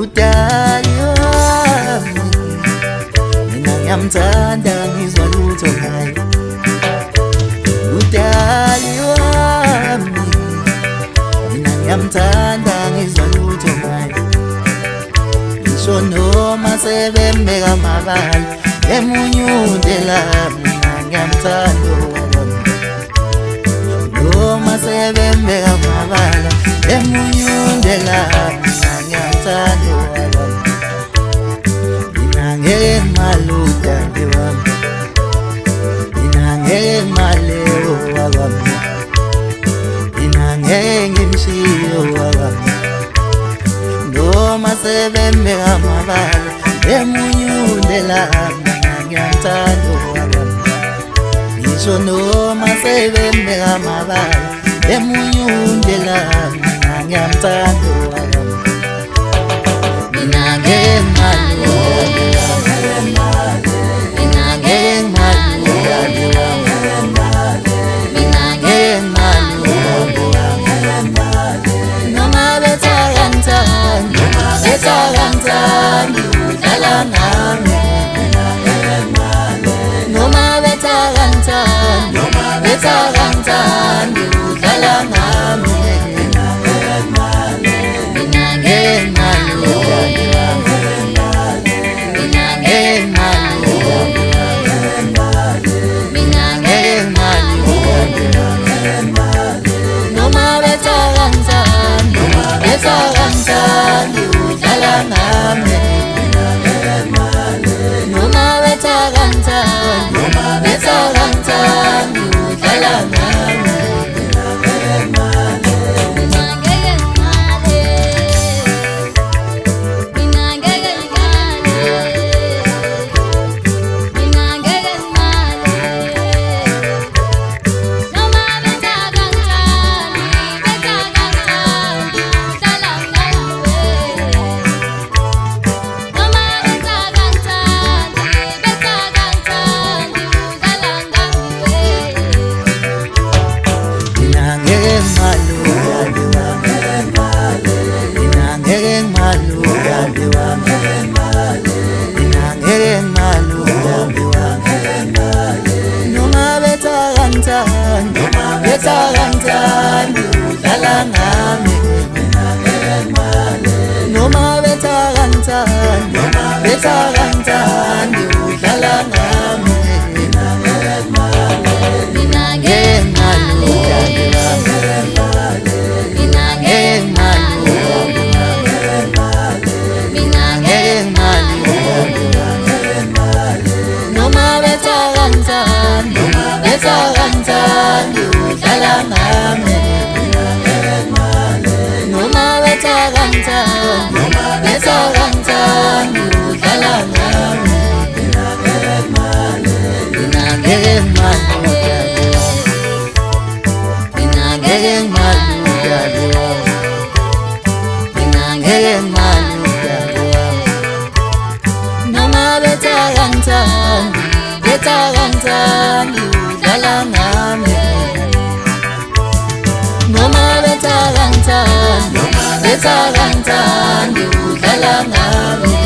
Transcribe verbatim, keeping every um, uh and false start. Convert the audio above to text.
udali wami mina ngiyamthanda ngizwa lutho ngaye udali wami mina ngiyamthanda ngizwa lutho ngaye ngisho noma sebembeka amabala emunyundela mina ngiyamthanda noma sebembeka amabala emunyundela mina ngiyamthanda mina ngeke maluda wami mina ngeke malero wami mina ngeke ngimshiyo wami noma sebembeka amabala emunyundela mina ngiyamthanda wami ngisho noma sebembeka amabala emunyundela mina ngiyamthanda wami mina ngeke maluda mina ngeke maluda mina ngeke maluda noma bethakanthani bethakanthani udlala nami noma bethakanthani bethakanthani udlala nami mina ngeke maluda mina ngeke maluda mina ngeke maluda noma bethakanthani bethakanthani udlala nami noma bethakanthani bethakanthani udlala nami bethakanthani udlala nami noma bethakanthani bethakanthani udlala nami mina ngeke maluda mina ngeke maluda mina ngeke maluda noma bethakanthani bethakanthani udlala nami noma bethakanthani bethakanthani udlala nami mina ngeke maluda mina ngeke maluda mina ngeke maluda noma bethakanthani bethakanthani udlala nami noma bethakanthani bethakanthani udlala nami